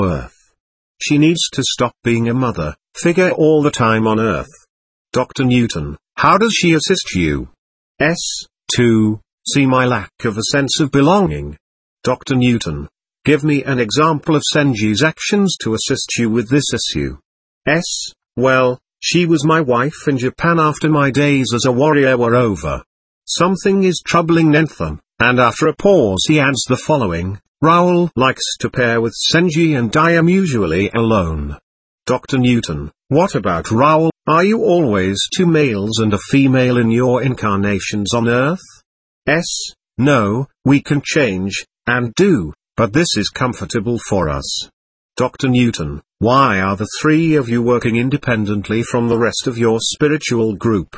Earth. She needs to stop being a mother figure all the time on Earth. Dr. Newton, how does she assist you? 2. See my lack of a sense of belonging. Dr. Newton, give me an example of Senji's actions to assist you with this issue. Well, she was my wife in Japan after my days as a warrior were over. Something is troubling Nentham, and after a pause he adds the following: Raoul likes to pair with Senji and I am usually alone. Dr. Newton, what about Raoul? Are you always two males and a female in your incarnations on Earth? No, we can change, and do, but this is comfortable for us. Dr. Newton, why are the three of you working independently from the rest of your spiritual group?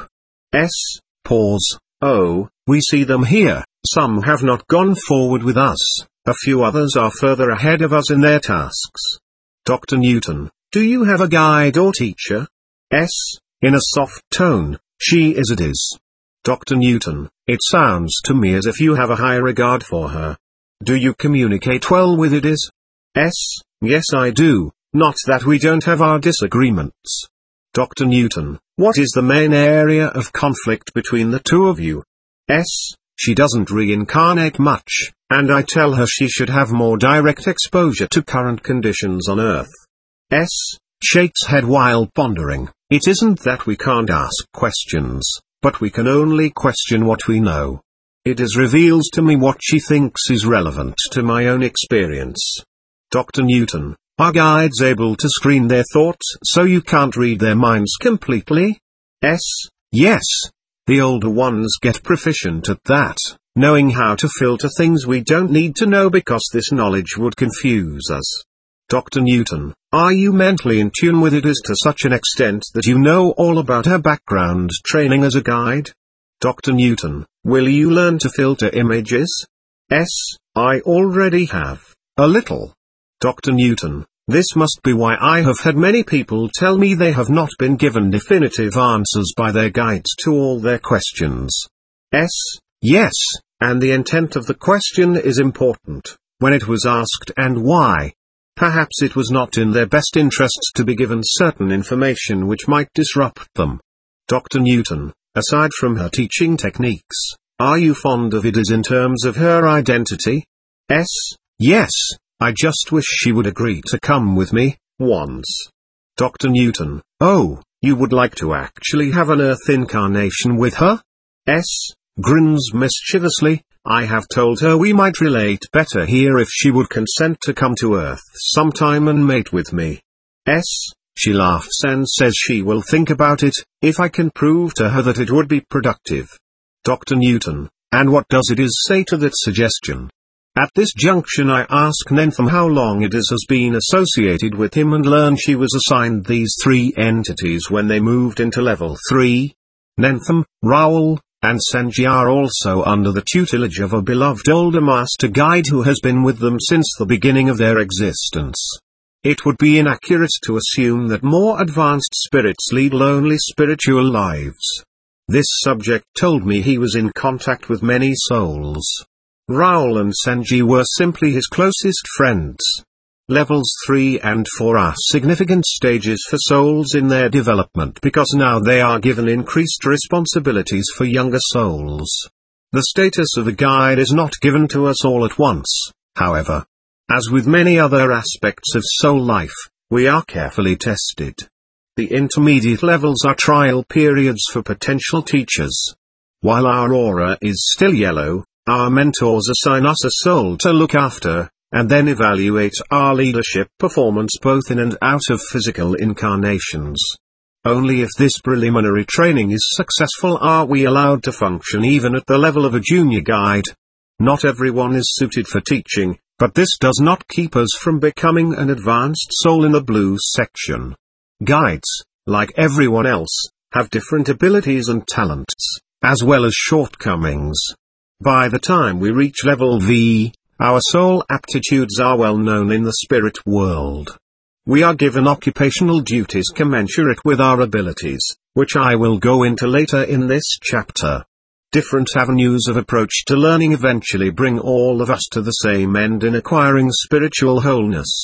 Pause. Oh, we see them here. Some have not gone forward with us, a few others are further ahead of us in their tasks. Dr. Newton, do you have a guide or teacher? In a soft tone, she is it is. Dr. Newton, it sounds to me as if you have a high regard for her. Do you communicate well with it is? Yes I do, not that we don't have our disagreements. Dr. Newton, what is the main area of conflict between the two of you? She doesn't reincarnate much, and I tell her she should have more direct exposure to current conditions on Earth. Shakes head while pondering, it isn't that we can't ask questions, but we can only question what we know. It is reveals to me what she thinks is relevant to my own experience. Dr. Newton, are guides able to screen their thoughts so you can't read their minds completely? Yes. The older ones get proficient at that, knowing how to filter things we don't need to know because this knowledge would confuse us. Dr. Newton, are you mentally in tune with it is to such an extent that you know all about her background training as a guide? Dr. Newton, will you learn to filter images? I already have. A little. Dr. Newton, this must be why I have had many people tell me they have not been given definitive answers by their guides to all their questions. Yes, and the intent of the question is important, when it was asked and why. Perhaps it was not in their best interests to be given certain information which might disrupt them. Dr. Newton, aside from her teaching techniques, are you fond of it as in terms of her identity? Yes, I just wish she would agree to come with me, once. Dr. Newton, oh, you would like to actually have an Earth incarnation with her? Grins mischievously, I have told her we might relate better here if she would consent to come to Earth sometime and mate with me. She laughs and says she will think about it, if I can prove to her that it would be productive. Dr. Newton, and what does it is say to that suggestion? At this junction I ask Nentham how long it is has been associated with him and learn she was assigned these three entities when they moved into level 3. Nentham, Raoul, and Senji are also under the tutelage of a beloved older master guide who has been with them since the beginning of their existence. It would be inaccurate to assume that more advanced spirits lead lonely spiritual lives. This subject told me he was in contact with many souls. Raoul and Senji were simply his closest friends. Levels 3 and 4 are significant stages for souls in their development because now they are given increased responsibilities for younger souls. The status of a guide is not given to us all at once, however. As with many other aspects of soul life, we are carefully tested. The intermediate levels are trial periods for potential teachers. While our aura is still yellow, our mentors assign us a soul to look after, and then evaluate our leadership performance both in and out of physical incarnations. Only if this preliminary training is successful are we allowed to function even at the level of a junior guide. Not everyone is suited for teaching, but this does not keep us from becoming an advanced soul in the blue section. Guides, like everyone else, have different abilities and talents, as well as shortcomings. By the time we reach level V, our soul aptitudes are well known in the spirit world. We are given occupational duties commensurate with our abilities, which I will go into later in this chapter. Different avenues of approach to learning eventually bring all of us to the same end in acquiring spiritual wholeness.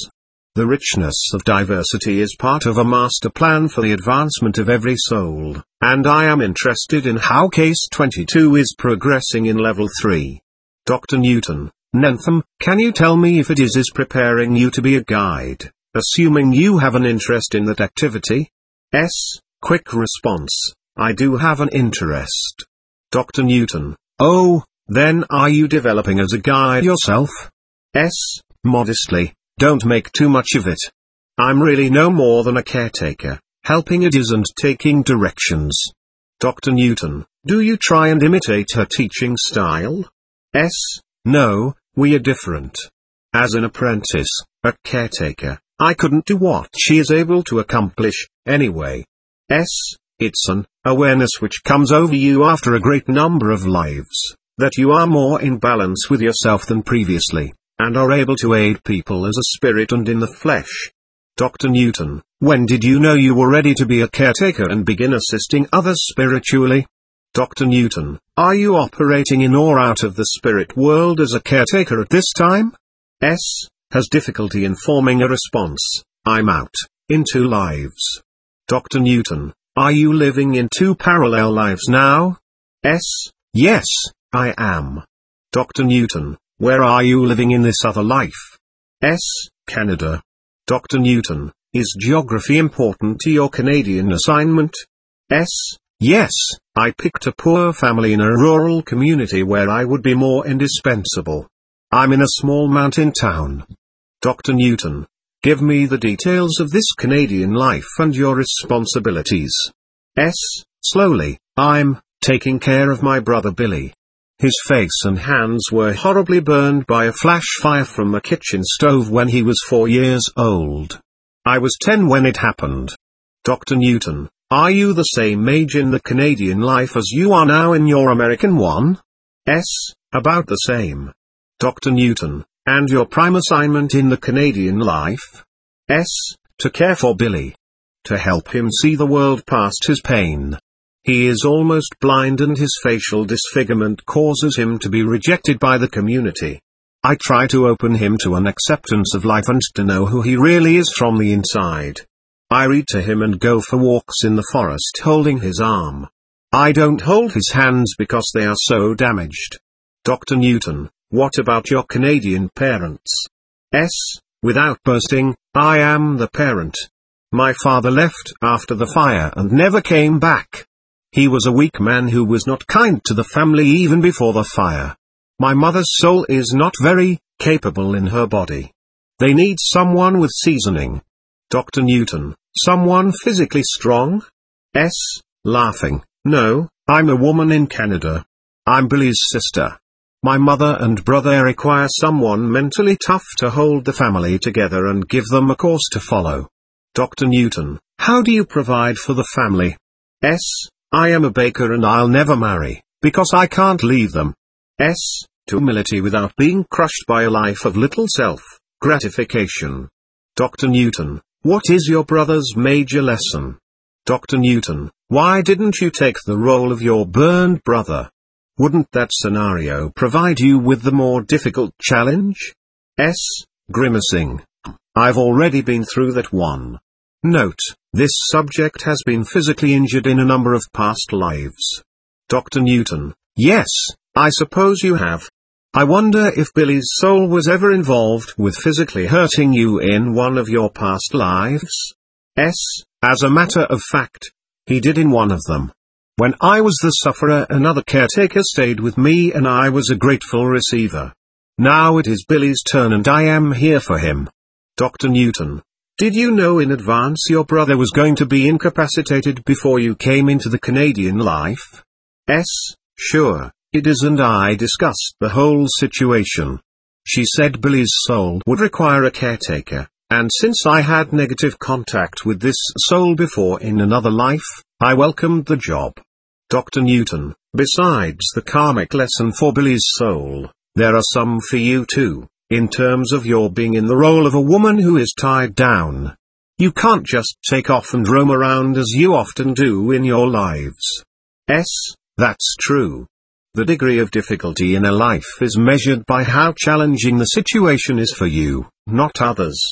The richness of diversity is part of a master plan for the advancement of every soul, and I am interested in how Case 22 is progressing in Level 3. Dr. Newton, Nentham, can you tell me if it is preparing you to be a guide, assuming you have an interest in that activity? S. Quick response: I do have an interest. Dr. Newton: oh, then are you developing as a guide yourself? S. Modestly, don't make too much of it. I'm really no more than a caretaker, helping ideas and taking directions. Dr. Newton: do you try and imitate her teaching style? S. No, we are different. As an apprentice, a caretaker, I couldn't do what she is able to accomplish, anyway. S. It's an awareness which comes over you after a great number of lives, that you are more in balance with yourself than previously, and are able to aid people as a spirit and in the flesh. Dr. Newton: when did you know you were ready to be a caretaker and begin assisting others spiritually? Dr. Newton: are you operating in or out of the spirit world as a caretaker at this time? S. Has difficulty in forming a response. I'm out, in 2 lives. Dr. Newton: are you living in 2 parallel lives now? S. Yes, I am. Dr. Newton: where are you living in this other life? S. Canada. Dr. Newton: is geography important to your Canadian assignment? S. Yes, I picked a poor family in a rural community where I would be more indispensable. I'm in a small mountain town. Dr. Newton: give me the details of this Canadian life and your responsibilities. S. Slowly, I'm taking care of my brother Billy. His face and hands were horribly burned by a flash fire from a kitchen stove when he was 4 years old. I was 10 when it happened. Dr. Newton: are you the same age in the Canadian life as you are now in your American one? S. About the same. Dr. Newton: and your prime assignment in the Canadian life? S. To care for Billy. To help him see the world past his pain. He is almost blind and his facial disfigurement causes him to be rejected by the community. I try to open him to an acceptance of life and to know who he really is from the inside. I read to him and go for walks in the forest holding his arm. I don't hold his hands because they are so damaged. Dr. Newton: what about your Canadian parents? S. Without boasting, I am the parent. My father left after the fire and never came back. He was a weak man who was not kind to the family even before the fire. My mother's soul is not very capable in her body. They need someone with seasoning. Dr. Newton: someone physically strong? S. Laughing: no, I'm a woman in Canada. I'm Billy's sister. My mother and brother require someone mentally tough to hold the family together and give them a course to follow. Dr. Newton: how do you provide for the family? S. I am a baker and I'll never marry, because I can't leave them. S. To humility without being crushed by a life of little self-gratification. Dr. Newton: what is your brother's major lesson? Dr. Newton: why didn't you take the role of your burned brother? Wouldn't that scenario provide you with the more difficult challenge? S. Grimacing: I've already been through that one. Note, this subject has been physically injured in a number of past lives. Dr. Newton: yes, I suppose you have. I wonder if Billy's soul was ever involved with physically hurting you in one of your past lives? S. As a matter of fact, he did in one of them. When I was the sufferer, another caretaker stayed with me and I was a grateful receiver. Now it is Billy's turn and I am here for him. Dr. Newton: did you know in advance your brother was going to be incapacitated before you came into the Canadian life? S. Sure, it is, and I discussed the whole situation. She said Billy's soul would require a caretaker, and since I had negative contact with this soul before in another life, I welcomed the job. Dr. Newton: besides the karmic lesson for Billy's soul, there are some for you too, in terms of your being in the role of a woman who is tied down. You can't just take off and roam around as you often do in your lives. S. That's true. The degree of difficulty in a life is measured by how challenging the situation is for you, not others.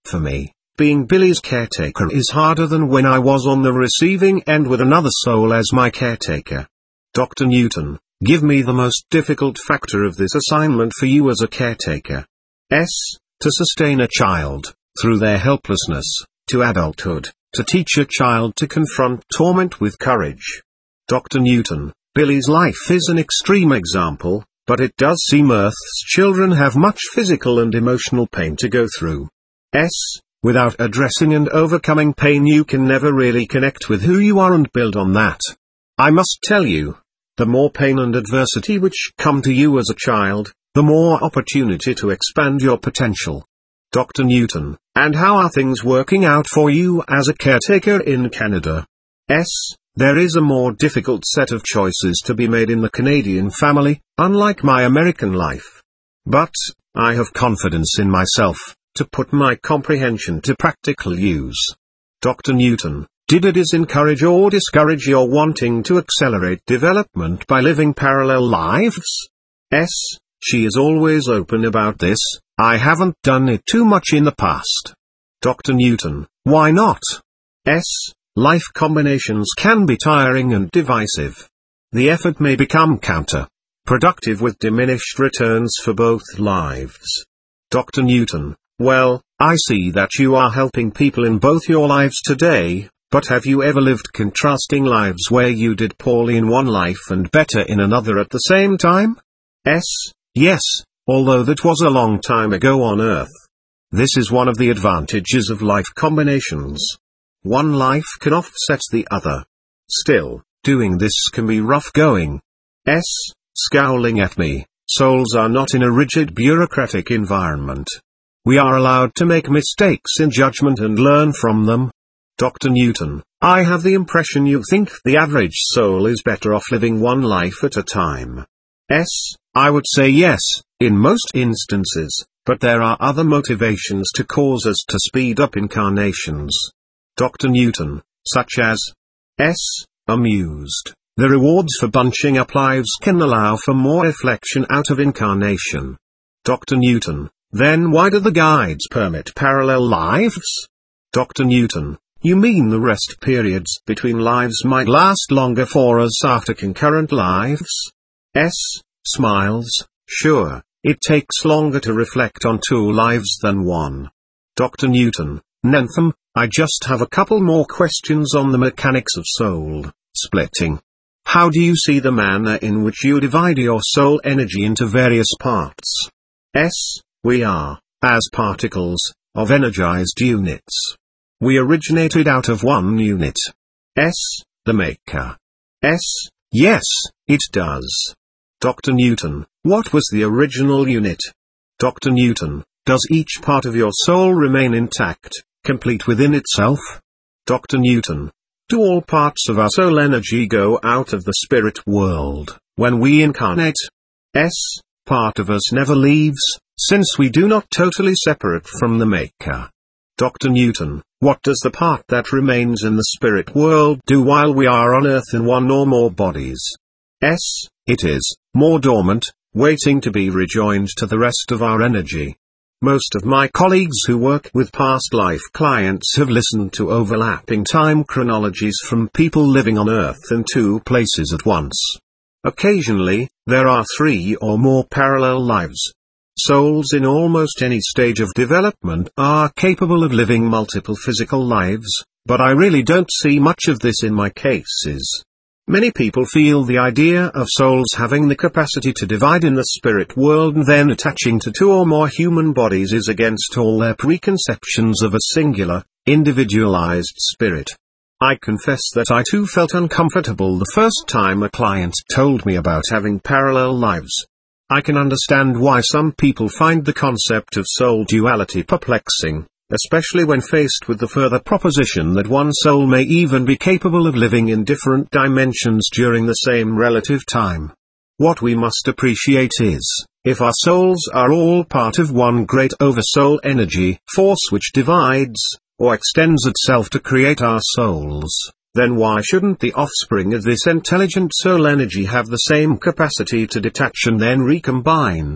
For me, being Billy's caretaker is harder than when I was on the receiving end with another soul as my caretaker. Dr. Newton, give me the most difficult factor of this assignment for you as a caretaker. To sustain a child, through their helplessness, to adulthood, to teach a child to confront torment with courage. Dr. Newton, Billy's life is an extreme example, but it does seem Earth's children have much physical and emotional pain to go through. Without addressing and overcoming pain you can never really connect with who you are and build on that. I must tell you, the more pain and adversity which come to you as a child, the more opportunity to expand your potential. Dr. Newton, and how are things working out for you as a caretaker in Canada? There is a more difficult set of choices to be made in the Canadian family, unlike my American life. But, I have confidence in myself, to put my comprehension to practical use. Dr. Newton, did it encourage or discourage your wanting to accelerate development by living parallel lives? She is always open about this. I haven't done it too much in the past. Dr. Newton, why not? Life combinations can be tiring and divisive. The effort may become counter-productive with diminished returns for both lives. Dr. Newton, well, I see that you are helping people in both your lives today, but have you ever lived contrasting lives where you did poorly in one life and better in another at the same time? Yes, although that was a long time ago on Earth. This is one of the advantages of life combinations. One life can offset the other. Still, doing this can be rough going. Scowling at me, souls are not in a rigid bureaucratic environment. We are allowed to make mistakes in judgment and learn from them. Dr. Newton, I have the impression you think the average soul is better off living one life at a time. I would say yes, in most instances, but there are other motivations to cause us to speed up incarnations. Dr. Newton, such as amused. The rewards for bunching up lives can allow for more reflection out of incarnation. Dr. Newton, then why do the guides permit parallel lives? Dr. Newton, you mean the rest periods between lives might last longer for us after concurrent lives? Smiles, sure, it takes longer to reflect on two lives than one. Dr. Newton, Nentham, I just have a couple more questions on the mechanics of soul splitting. How do you see the manner in which you divide your soul energy into various parts? We are, as particles, of energized units. We originated out of one unit. The maker. Yes, it does. Dr. Newton, what was the original unit? Dr. Newton, does each part of your soul remain intact, complete within itself? Dr. Newton, do all parts of our soul energy go out of the spirit world when we incarnate? Part of us never leaves, since we do not totally separate from the Maker. Dr. Newton, what does the part that remains in the spirit world do while we are on Earth in one or more bodies? It is more dormant, waiting to be rejoined to the rest of our energy. Most of my colleagues who work with past life clients have listened to overlapping time chronologies from people living on Earth in two places at once. Occasionally, there are 3 or more parallel lives. Souls in almost any stage of development are capable of living multiple physical lives, but I really don't see much of this in my cases. Many people feel the idea of souls having the capacity to divide in the spirit world and then attaching to 2 or more human bodies is against all their preconceptions of a singular, individualized spirit. I confess that I too felt uncomfortable the first time a client told me about having parallel lives. I can understand why some people find the concept of soul duality perplexing, especially when faced with the further proposition that one soul may even be capable of living in different dimensions during the same relative time. What we must appreciate is, if our souls are all part of one great oversoul energy force which divides, or extends itself to create our souls, then why shouldn't the offspring of this intelligent soul energy have the same capacity to detach and then recombine?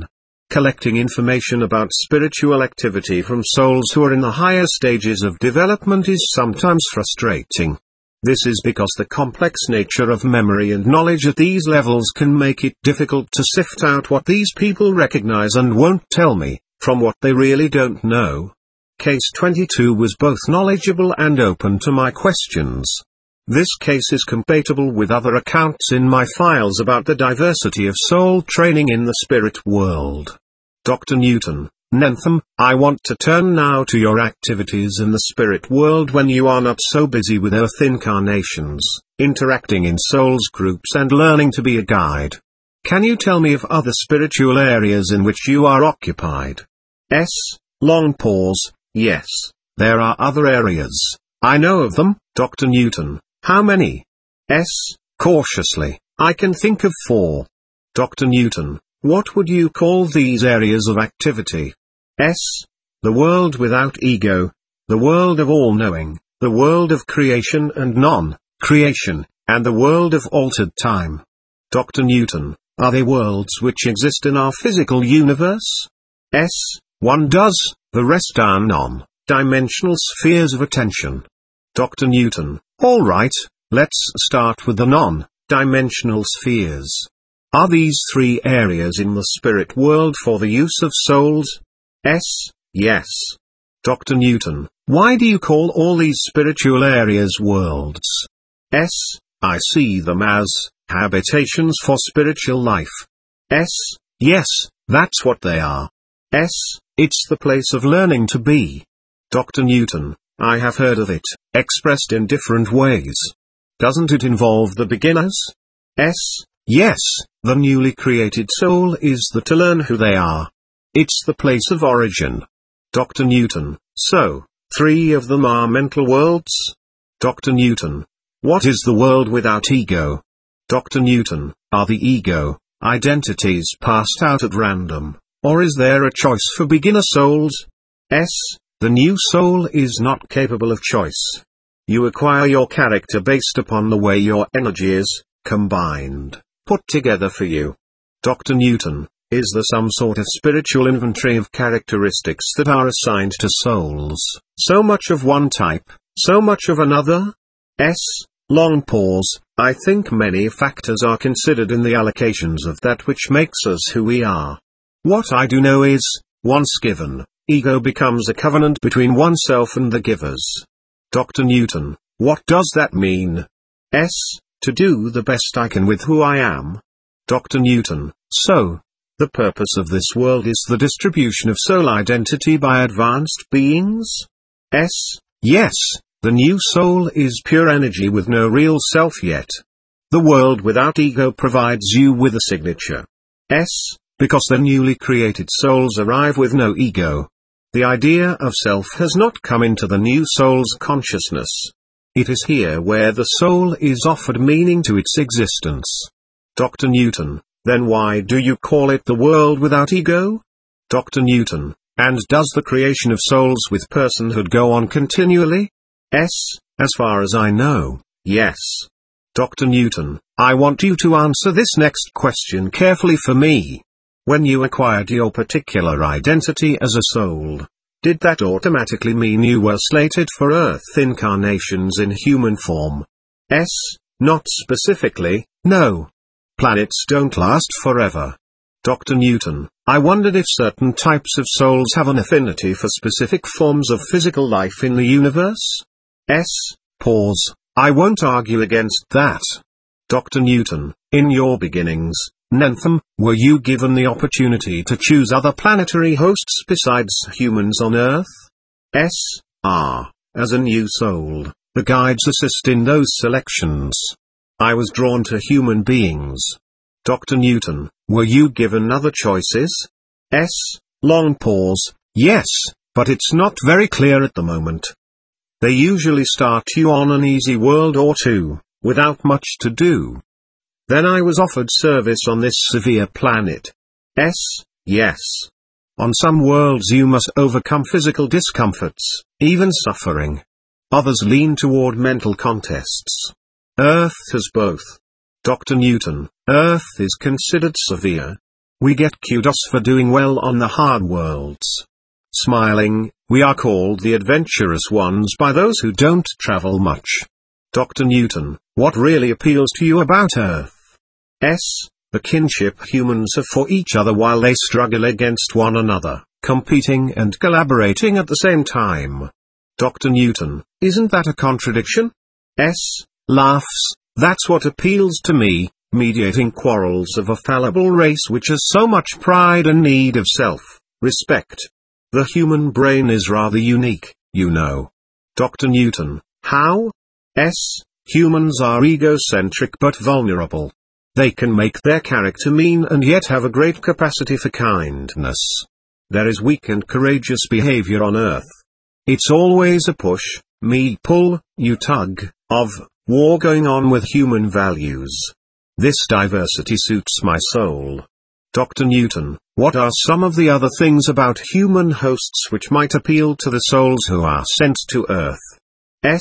Collecting information about spiritual activity from souls who are in the higher stages of development is sometimes frustrating. This is because the complex nature of memory and knowledge at these levels can make it difficult to sift out what these people recognize and won't tell me, from what they really don't know. Case 22 was both knowledgeable and open to my questions. This case is compatible with other accounts in my files about the diversity of soul training in the spirit world. Dr. Newton, Nentham, I want to turn now to your activities in the spirit world when you are not so busy with earth incarnations, interacting in souls groups and learning to be a guide. Can you tell me of other spiritual areas in which you are occupied? Long pause. Yes, there are other areas. I know of them, Dr. Newton. How many? Cautiously, I can think of 4. Dr. Newton, what would you call these areas of activity? The world without ego, the world of all-knowing, the world of creation and non-creation, and the world of altered time. Dr. Newton, are they worlds which exist in our physical universe? One does, the rest are non-dimensional spheres of attention. Dr. Newton, all right, let's start with the non-dimensional spheres. Are these 3 areas in the spirit world for the use of souls? Yes. Dr. Newton, why do you call all these spiritual areas worlds? I see them as habitations for spiritual life. Yes, that's what they are. It's the place of learning to be. Dr. Newton, I have heard of it, expressed in different ways. Doesn't it involve the beginners? Yes, the newly created soul is the to learn who they are. It's the place of origin. Dr. Newton, so, 3 of them are mental worlds? Dr. Newton, what is the world without ego? Dr. Newton, are the ego identities passed out at random, or is there a choice for beginner souls? The new soul is not capable of choice. You acquire your character based upon the way your energy is combined, put together for you. Dr. Newton, is there some sort of spiritual inventory of characteristics that are assigned to souls, so much of one type, so much of another? Long pause. I think many factors are considered in the allocations of that which makes us who we are. What I do know is, once given, ego becomes a covenant between oneself and the givers. Dr. Newton, what does that mean? To do the best I can with who I am. Dr. Newton, so, the purpose of this world is the distribution of soul identity by advanced beings? Yes, the new soul is pure energy with no real self yet. The world without ego provides you with a signature. Because the newly created souls arrive with no ego. The idea of self has not come into the new soul's consciousness. It is here where the soul is offered meaning to its existence. Dr. Newton, then why do you call it the world without ego? Dr. Newton, and does the creation of souls with personhood go on continually? As far as I know, yes. Dr. Newton, I want you to answer this next question carefully for me. When you acquired your particular identity as a soul, did that automatically mean you were slated for Earth incarnations in human form? Not specifically, no. Planets don't last forever. Dr. Newton, I wondered if certain types of souls have an affinity for specific forms of physical life in the universe? Pause. I won't argue against that. Dr. Newton, in your beginnings, Nentham, were you given the opportunity to choose other planetary hosts besides humans on Earth? As a new soul, the guides assist in those selections. I was drawn to human beings. Dr. Newton, were you given other choices? Long pause. Yes, but it's not very clear at the moment. They usually start you on an easy world or two, without much to do. Then I was offered service on this severe planet. Yes. On some worlds you must overcome physical discomforts, even suffering. Others lean toward mental contests. Earth has both. Dr. Newton, Earth is considered severe. We get kudos for doing well on the hard worlds. Smiling, we are called the adventurous ones by those who don't travel much. Dr. Newton, what really appeals to you about Earth? S. The kinship humans have for each other while they struggle against one another, competing and collaborating at the same time. Dr. Newton, isn't that a contradiction? S. Laughs, that's what appeals to me, mediating quarrels of a fallible race which has so much pride and need of self-respect. The human brain is rather unique, you know. Dr. Newton, how? S. Humans are egocentric but vulnerable. They can make their character mean and yet have a great capacity for kindness. There is weak and courageous behavior on Earth. It's always a push, me pull, you tug, of war going on with human values. This diversity suits my soul. Dr. Newton, what are some of the other things about human hosts which might appeal to the souls who are sent to Earth? S.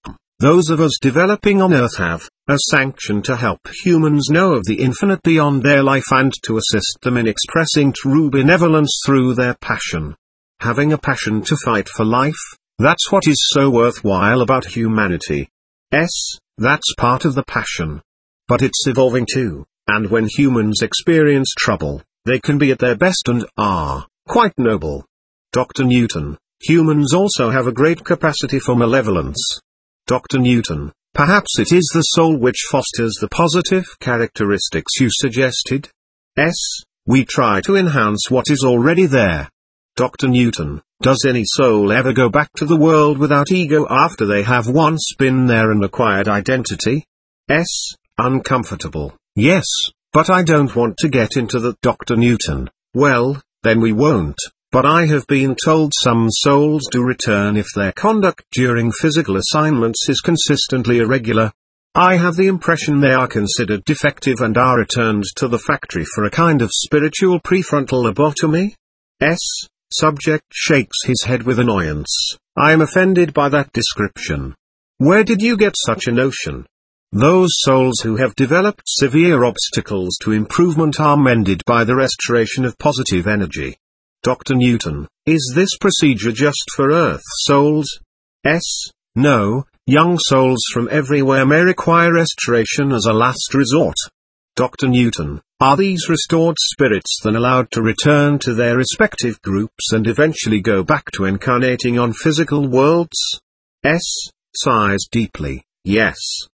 Those of us developing on Earth have a sanction to help humans know of the infinite beyond their life and to assist them in expressing true benevolence through their passion. Having a passion to fight for life, that's what is so worthwhile about humanity. S. That's part of the passion. But it's evolving too, and when humans experience trouble, they can be at their best and are quite noble. Dr. Newton, humans also have a great capacity for malevolence. Dr. Newton, perhaps it is the soul which fosters the positive characteristics you suggested? S. We try to enhance what is already there. Dr. Newton, does any soul ever go back to the world without ego after they have once been there and acquired identity? S. Uncomfortable, yes, but I don't want to get into that, Dr. Newton. Well, then we won't. But I have been told some souls do return if their conduct during physical assignments is consistently irregular. I have the impression they are considered defective and are returned to the factory for a kind of spiritual prefrontal lobotomy. S. Subject shakes his head with annoyance. I am offended by that description. Where did you get such a notion? Those souls who have developed severe obstacles to improvement are mended by the restoration of positive energy. Dr. Newton, is this procedure just for Earth souls? S. No, young souls from everywhere may require restoration as a last resort. Dr. Newton, are these restored spirits then allowed to return to their respective groups and eventually go back to incarnating on physical worlds? S. Sighs deeply, yes.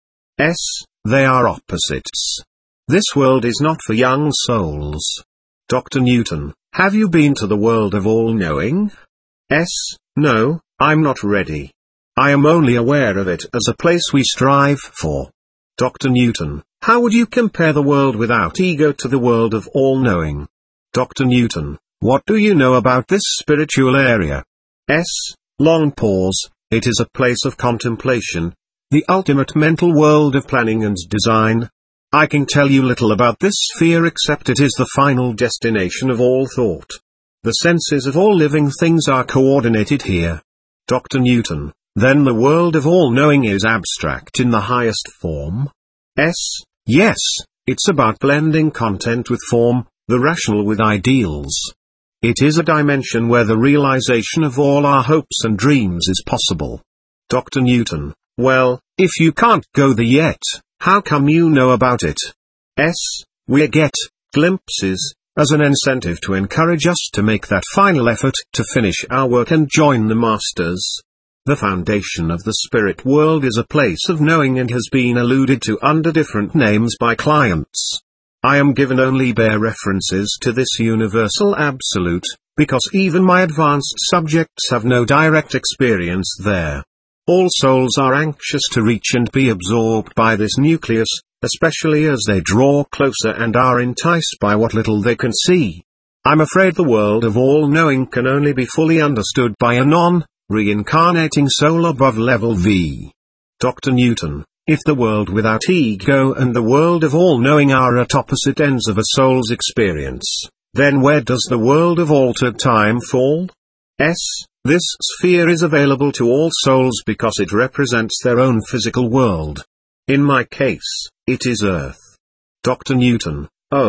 S. They are opposites. This world is not for young souls. Dr. Newton, have you been to the world of all-knowing? S. No, I'm not ready. I am only aware of it as a place we strive for. Dr. Newton, how would you compare the world without ego to the world of all-knowing? Dr. Newton, what do you know about this spiritual area? S. Long pause, it is a place of contemplation, the ultimate mental world of planning and design. I can tell you little about this sphere except it is the final destination of all thought. The senses of all living things are coordinated here. Dr. Newton, then the world of all-knowing is abstract in the highest form? S. Yes, it's about blending content with form, the rational with ideals. It is a dimension where the realization of all our hopes and dreams is possible. Dr. Newton, well, if you can't go there yet, how come you know about it? S. We get glimpses, as an incentive to encourage us to make that final effort to finish our work and join the masters. The foundation of the spirit world is a place of knowing and has been alluded to under different names by clients. I am given only bare references to this universal absolute, because even my advanced subjects have no direct experience there. All souls are anxious to reach and be absorbed by this nucleus, especially as they draw closer and are enticed by what little they can see. I'm afraid the world of all-knowing can only be fully understood by a non-reincarnating soul above level V. Dr. Newton, if the world without ego and the world of all-knowing are at opposite ends of a soul's experience, then where does the world of altered time fall? S. This sphere is available to all souls because it represents their own physical world. In my case, it is Earth. Dr. Newton, oh,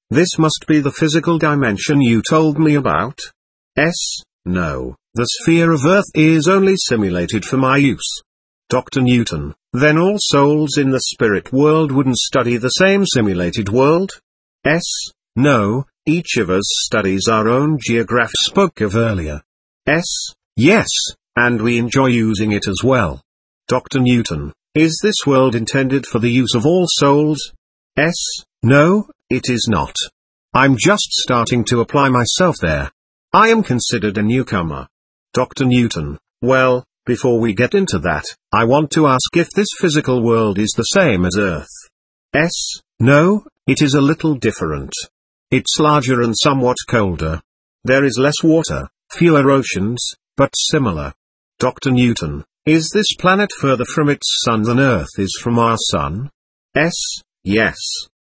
This must be the physical dimension you told me about? S. No, the sphere of Earth is only simulated for my use. Dr. Newton, then all souls in the spirit world wouldn't study the same simulated world? S. No, each of us studies our own geograph spoke of earlier. S. Yes, and we enjoy using it as well. Dr. Newton, is this world intended for the use of all souls? S. No, it is not. I'm just starting to apply myself there. I am considered a newcomer. Dr. Newton, well, before we get into that, I want to ask if this physical world is the same as Earth. S. No, it is a little different. It's larger and somewhat colder. There is less water, fewer oceans, but similar. Dr. Newton, is this planet further from its sun than Earth is from our sun? S. Yes.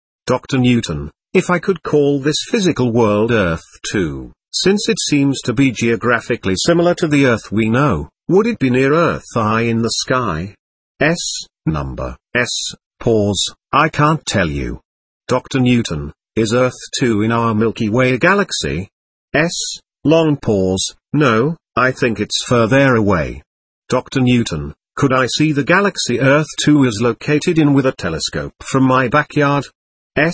Dr. Newton, if I could call this physical world Earth too, since it seems to be geographically similar to the Earth we know, would it be near Earth high in the sky? S. Number. S. Pause, I can't tell you. Dr. Newton, is Earth too in our Milky Way galaxy? S. Long pause, no, I think it's further away. Dr. Newton, could I see the galaxy Earth 2 is located in with a telescope from my backyard? S.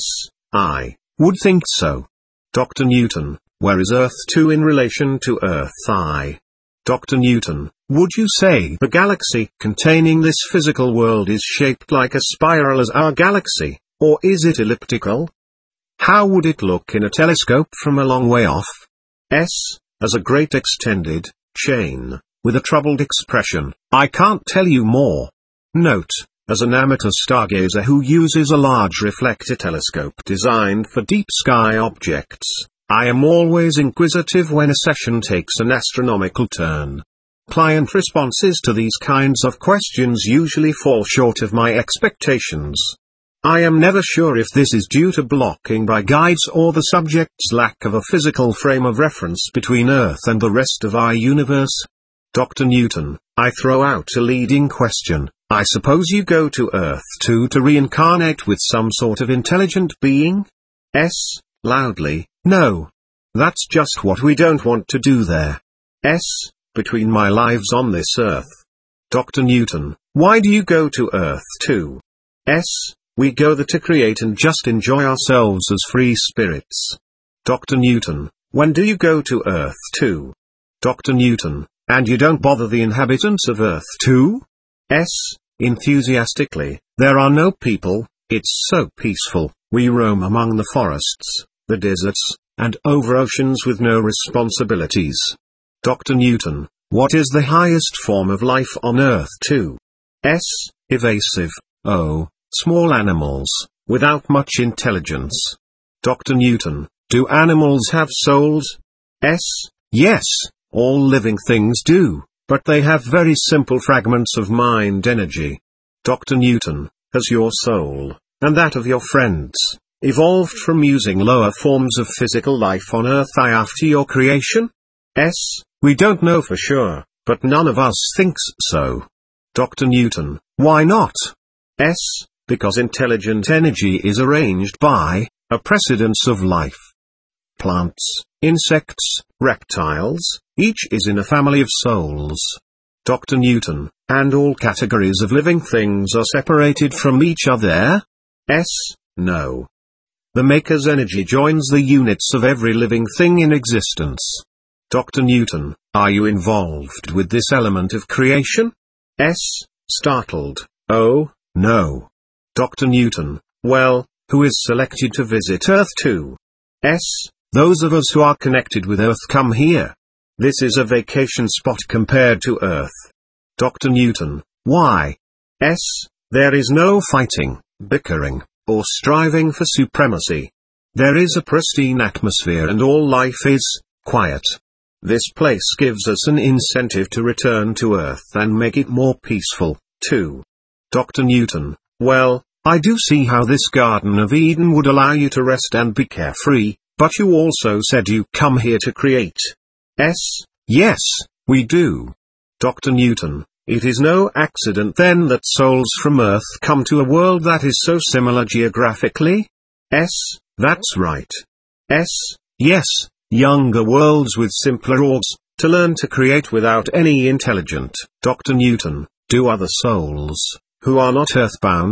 I would think so. Dr. Newton, where is Earth 2 in relation to Earth I? Dr. Newton, would you say the galaxy containing this physical world is shaped like a spiral as our galaxy, or is it elliptical? How would it look in a telescope from a long way off? S. As a great extended chain, with a troubled expression, I can't tell you more. Note, as an amateur stargazer who uses a large reflector telescope designed for deep sky objects, I am always inquisitive when a session takes an astronomical turn. Client responses to these kinds of questions usually fall short of my expectations. I am never sure if this is due to blocking by guides or the subject's lack of a physical frame of reference between Earth and the rest of our universe. Dr. Newton, I throw out a leading question. I suppose you go to Earth too to reincarnate with some sort of intelligent being? S. Loudly, no. That's just what we don't want to do there. S. Between my lives on this Earth. Dr. Newton, why do you go to Earth too? S. We go there to create and just enjoy ourselves as free spirits. Dr. Newton, when do you go to Earth too? Dr. Newton, and you don't bother the inhabitants of Earth too? S. Enthusiastically, there are no people, it's so peaceful, we roam among the forests, the deserts, and over oceans with no responsibilities. Dr. Newton, what is the highest form of life on Earth too? S. Evasive, oh, small animals, without much intelligence. Dr. Newton, do animals have souls? S. Yes, all living things do, but they have very simple fragments of mind energy. Dr. Newton, has your soul, and that of your friends, evolved from using lower forms of physical life on Earth after your creation? S. We don't know for sure, but none of us thinks so. Dr. Newton, why not? S. Because intelligent energy is arranged by a precedence of life. Plants, insects, reptiles, each is in a family of souls. Dr. Newton, and all categories of living things are separated from each other? S. No. The Maker's energy joins the units of every living thing in existence. Dr. Newton, are you involved with this element of creation? S. Startled, oh, no. Dr. Newton, well, who is selected to visit Earth too? S. Those of us who are connected with Earth come here. This is a vacation spot compared to Earth. Dr. Newton, why? S. There is no fighting, bickering, or striving for supremacy. There is a pristine atmosphere and all life is quiet. This place gives us an incentive to return to Earth and make it more peaceful, too. Dr. Newton, well, I do see how this Garden of Eden would allow you to rest and be carefree, but you also said you come here to create. S. Yes, we do. Dr. Newton, it is no accident then that souls from Earth come to a world that is so similar geographically? S. That's right. Yes, younger worlds with simpler orbs, to learn to create without any intelligent. Dr. Newton, do other souls, who are not earthbound,